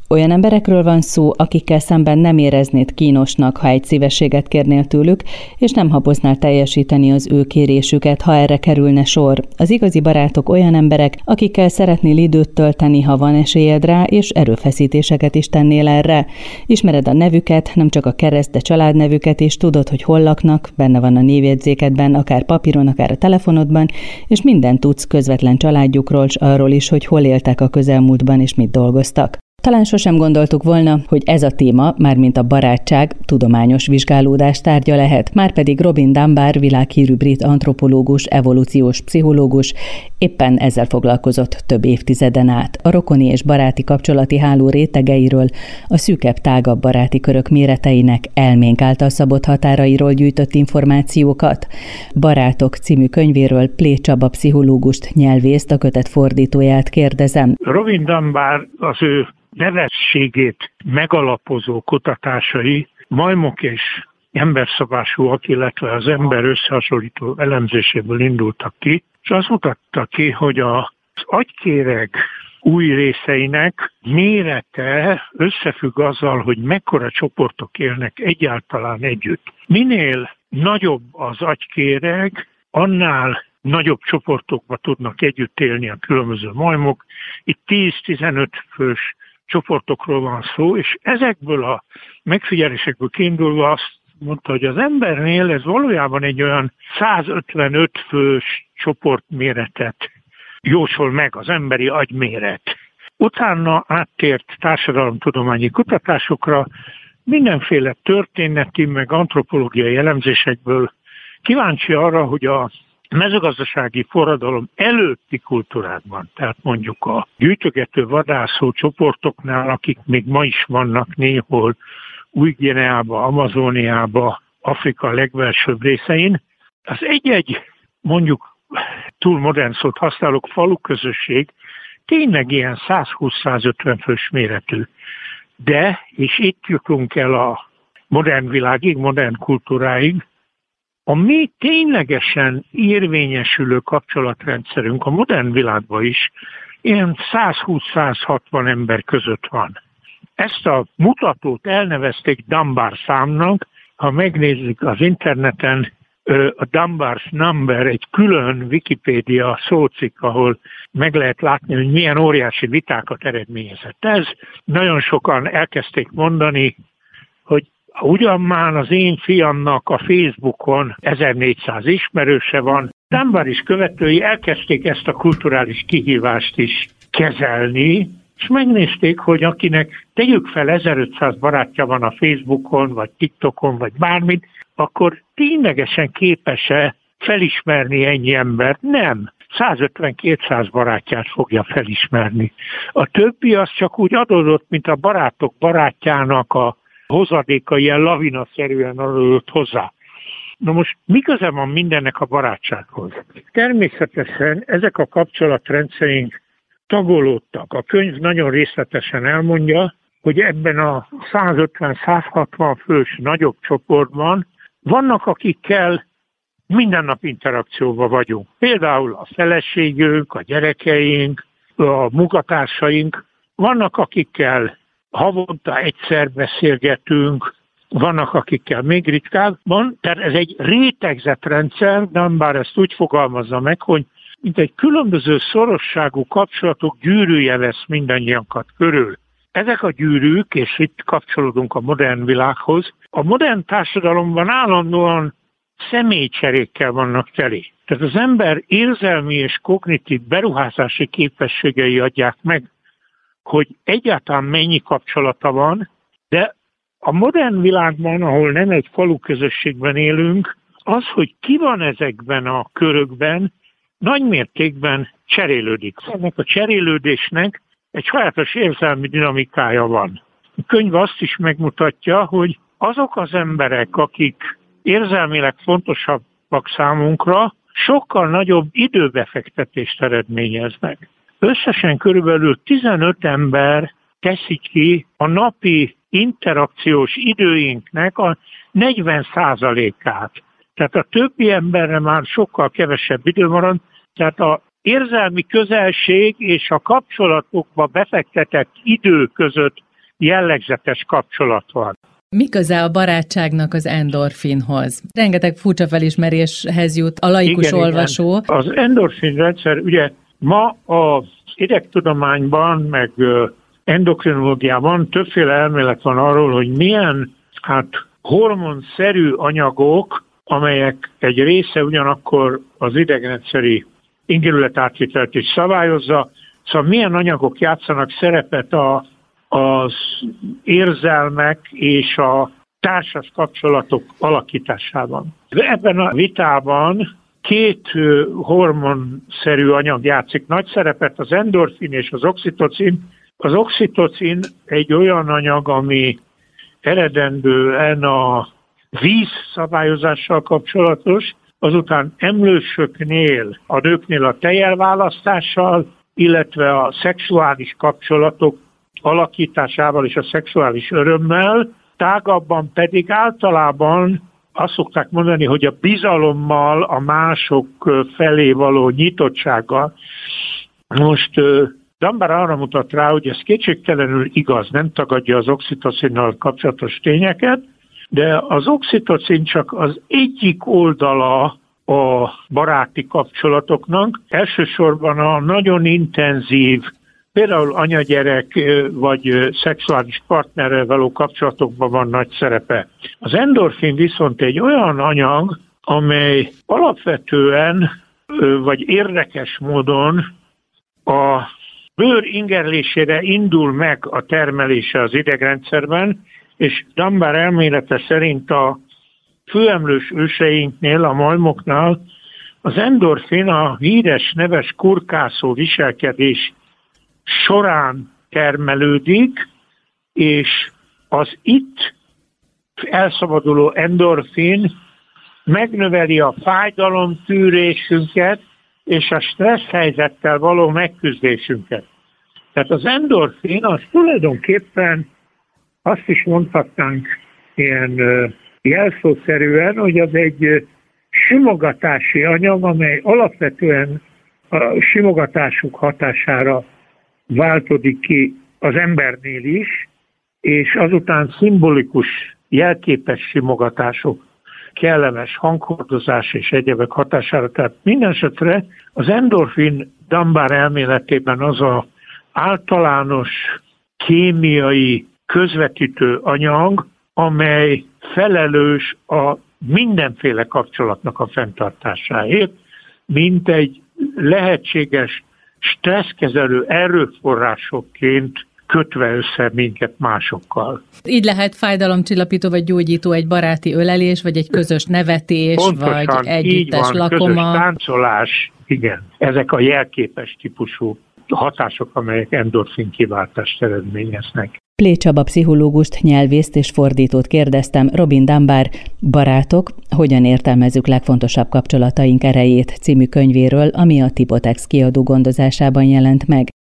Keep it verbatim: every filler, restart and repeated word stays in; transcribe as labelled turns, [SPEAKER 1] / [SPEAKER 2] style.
[SPEAKER 1] Olyan emberekről van szó, akikkel szemben nem éreznéd kínosnak, ha egy szívességet kérnél tőlük, és nem haboznál teljesíteni az ő kérésüket, ha erre kerülne sor. Az igazi barátok olyan emberek, akikkel szeretnél időt tölteni, ha van esélyed rá, és erőfeszítéseket is tennél erre. Ismered a nevüket, nem csak a kereszt, de családnevüket is, tudod, hogy hol laknak, benne van a névjegyzékedben, akár papíron, akár a telefonodban, és mindent tudsz közvetlen családjukról, s arról is, hogy hol éltek a közelmúltban, és mit dolgoztak. Talán sosem gondoltuk volna, hogy ez a téma, mármint a barátság, tudományos vizsgálódás tárgya lehet, márpedig Robin Dunbar, világhírű brit antropológus, evolúciós pszichológus éppen ezzel foglalkozott több évtizeden át. A rokoni és baráti kapcsolati háló rétegeiről, a szűkebb, tágabb baráti körök méreteinek elménk által szabott határairól gyűjtött információkat. Barátok című könyvéről Plé Csaba pszichológust, nyelvészt, a kötet fordítóját kérdezem.
[SPEAKER 2] Robin Dunbar az ő nevességét megalapozó kutatásai majmok és emberszabásúak, illetve az ember összehasonlító elemzéséből indultak ki, és azt mutatta ki, hogy az agykéreg új részeinek mérete összefügg azzal, hogy mekkora csoportok élnek egyáltalán együtt. Minél nagyobb az agykéreg, annál nagyobb csoportokba tudnak együtt élni a különböző majmok. Itt tíz-tizenöt fős csoportokról van szó, és ezekből a megfigyelésekből kiindulva azt mondta, hogy az embernél ez valójában egy olyan százötvenöt fős csoportméretet jósol meg az emberi agyméret. Utána áttért társadalomtudományi kutatásokra, mindenféle történeti, meg antropológiai elemzésekből kíváncsi arra, hogy a mezőgazdasági forradalom előtti kultúrákban, tehát mondjuk a gyűjtögető vadászó csoportoknál, akik még ma is vannak néhol Új-Guineába, Amazóniába, Afrika legbelsőbb részein, az egy-egy, mondjuk túl modern szót használok, faluközösség tényleg ilyen százhúsz-százötven fős méretű. De, és itt jutunk el a modern világig, modern kultúráig, a mi ténylegesen érvényesülő kapcsolatrendszerünk a modern világban is ilyen százhúsz-százhatvan ember között van. Ezt a mutatót elnevezték Dunbar számnak, ha megnézzük az interneten, a Dunbar's Number egy külön Wikipédia szócikk, ahol meg lehet látni, hogy milyen óriási vitákat eredményezett ez. Nagyon sokan elkezdték mondani, hogy ugyan már az én fiamnak a Facebookon ezernégyszáz ismerőse van, Dunbar is követői elkezdték ezt a kulturális kihívást is kezelni, és megnézték, hogy akinek tegyük fel ezerötszáz barátja van a Facebookon, vagy TikTokon, vagy bármit, akkor ténylegesen képes-e felismerni ennyi embert? Nem. százötven-kétszáz barátját fogja felismerni. A többi az csak úgy adódott, mint a barátok barátjának a hozadéka, ilyen lavinaszerűen adódott hozzá. Na most mi köze van mindennek a barátsághoz? Természetesen ezek a kapcsolatrendszerünk tagolódtak. A könyv nagyon részletesen elmondja, hogy ebben a százötven-százhatvan fős nagyobb csoportban vannak, akikkel minden nap interakcióban vagyunk. Például a feleségünk, a gyerekeink, a munkatársaink. Vannak, akikkel havonta egyszer beszélgetünk, vannak, akikkel még ritkábban. Tehát ez egy rétegzett rendszer, Dunbar ezt úgy fogalmazza meg, hogy mint egy különböző szorosságú kapcsolatok gyűrűje vesz mindannyiunkat körül. Ezek a gyűrűk, és itt kapcsolódunk a modern világhoz, a modern társadalomban állandóan személycserékkel vannak teli. Tehát az ember érzelmi és kognitív beruházási képességei adják meg, hogy egyáltalán mennyi kapcsolata van, de a modern világban, ahol nem egy falu közösségben élünk, az, hogy ki van ezekben a körökben, nagy mértékben cserélődik. Ennek a cserélődésnek egy sajátos érzelmi dinamikája van. A könyv azt is megmutatja, hogy azok az emberek, akik érzelmileg fontosabbak számunkra, sokkal nagyobb időbefektetést eredményeznek. Összesen körülbelül tizenöt ember teszi ki a napi interakciós időinknek a negyven százalékát. Tehát a többi emberre már sokkal kevesebb idő marad, tehát a érzelmi közelség és a kapcsolatokba befektetett idő között jellegzetes kapcsolat van.
[SPEAKER 1] Mi köze a barátságnak az endorfinhoz? Rengeteg furcsa felismeréshez jut a laikus
[SPEAKER 2] igen,
[SPEAKER 1] olvasó.
[SPEAKER 2] Igen. Az endorfin rendszer, ugye ma az idegtudományban, meg endokrinológiában többféle elmélet van arról, hogy milyen hát hormonszerű anyagok, amelyek egy része ugyanakkor az idegrendszeri ingérületátvitelt is szabályozza, szóval milyen anyagok játszanak szerepet a, az érzelmek és a társas kapcsolatok alakításában. De ebben a vitában két hormonszerű anyag játszik nagy szerepet, az endorfin és az oxitocin. Az oxitocin egy olyan anyag, ami eredendően a víz szabályozással kapcsolatos, azután emlősöknél, a nőknél a tejelválasztással, illetve a szexuális kapcsolatok alakításával és a szexuális örömmel, tágabban pedig általában azt szokták mondani, hogy a bizalommal, a mások felé való nyitottsággal. Most Dunbar arra mutat rá, hogy ez kétségtelenül igaz, nem tagadja az oxitocinnal kapcsolatos tényeket, de az oxitocin csak az egyik oldala a baráti kapcsolatoknak. Elsősorban a nagyon intenzív, például anyagyerek vagy szexuális partnerrel való kapcsolatokban van nagy szerepe. Az endorfin viszont egy olyan anyag, amely alapvetően vagy érdekes módon a bőr ingerlésére indul meg a termelése az idegrendszerben, és Dunbar elmélete szerint a főemlős őseinknél, a majmoknál az endorfin a híres neves kurkászó viselkedés során termelődik, és az itt elszabaduló endorfin megnöveli a fájdalomtűrésünket és a stressz helyzettel való megküzdésünket. Tehát az endorfin az tulajdonképpen azt is mondhatnánk ilyen jelszószerűen, hogy az egy simogatási anyag, amely alapvetően a simogatásuk hatására változik ki az embernél is, és azután szimbolikus, jelképes simogatások, kellemes hanghordozás és egyebek hatására. Tehát minden esetre az endorfin Dunbar elméletében az az általános kémiai közvetítő anyag, amely felelős a mindenféle kapcsolatnak a fenntartásáért, mint egy lehetséges stresszkezelő erőforrásokként kötve össze minket másokkal.
[SPEAKER 1] Így lehet fájdalomcsillapító vagy gyógyító egy baráti ölelés, vagy egy közös nevetés,
[SPEAKER 2] pontosan,
[SPEAKER 1] vagy együttes
[SPEAKER 2] így van,
[SPEAKER 1] lakoma.
[SPEAKER 2] Közös táncolás, igen. Ezek a jelképes típusú hatások, amelyek endorfin kiváltást eredményeznek.
[SPEAKER 1] Plé Csaba pszichológust, nyelvészt és fordítót kérdeztem Robin Dunbar Barátok, hogyan értelmezzük legfontosabb kapcsolataink erejét című könyvéről, ami a Tipotex kiadó gondozásában jelent meg.